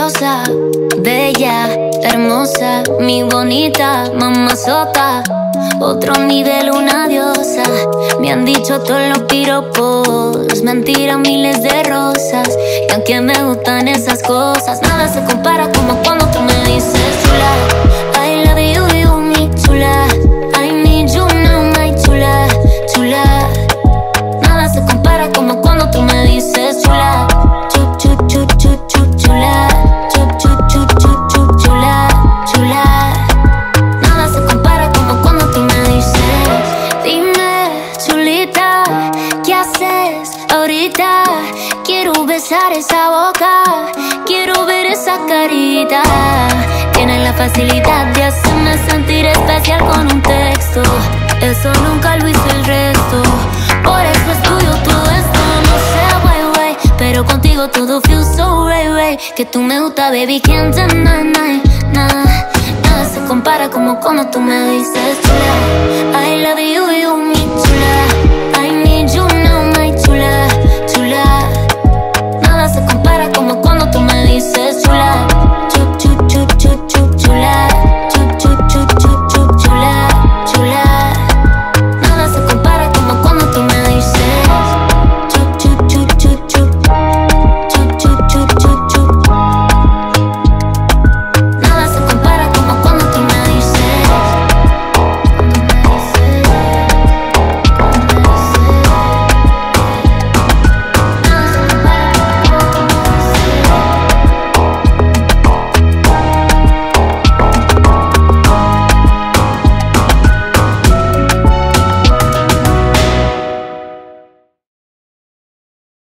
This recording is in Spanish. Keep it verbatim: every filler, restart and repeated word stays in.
preciosa, bella, hermosa, mi bonita mamazota. Otro nivel, una diosa. Me han dicho todos los piropos, mentiras, miles de rosas. Y aunque me gustan esas cosas, nada se compara como cuando tú me dices chula. I love you, you, mi chula. I need you now, my chula, chula. Nada se compara como cuando tú me dices chula. Chup, chup, chup, chup, chup, chula. Chup, chup, chup, chup, chup, chula, chula. Nada se compara como cuando tú me dices. Dime, chulita, ¿qué haces ahorita? Quiero besar esa boca, quiero ver esa carita. Tienes la facilidad de hacerme sentir especial con un texto. Eso nunca lo hizo el resto. Por eso es tuyo todo esto. No sé, wey, wey, pero contigo todo feels so right, right. Que tú me gusta, baby, can't deny, nada. Nada se compara como cuando tú me dices chula. I love you.